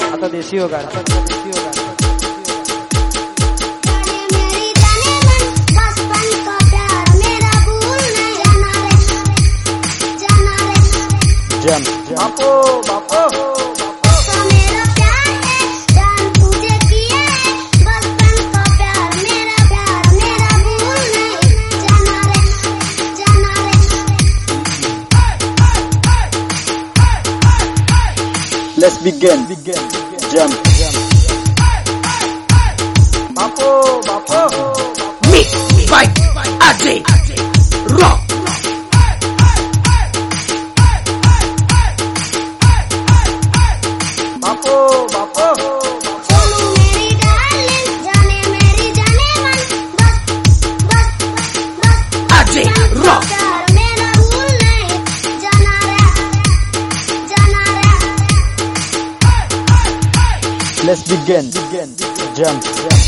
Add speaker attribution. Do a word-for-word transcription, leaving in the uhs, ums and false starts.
Speaker 1: आता देसी होगा, आता देसी होगा। जम बापो बापो मेरा प्यार है जान तुझे किया है बचपन का प्यार मेरा प्यार मेरा भूल नहीं जाना रे जाना रे। Let's begin jam बापो बापो
Speaker 2: Mix by Ajay Rock
Speaker 1: बापो बापो
Speaker 3: सोनू मेरी डार्लिंग जाने मेरी जाने मन बस बस बस
Speaker 2: Ajay Rock
Speaker 3: प्यार मेरा भूल नहीं जाना रे जाना रे।
Speaker 1: Let's begin jam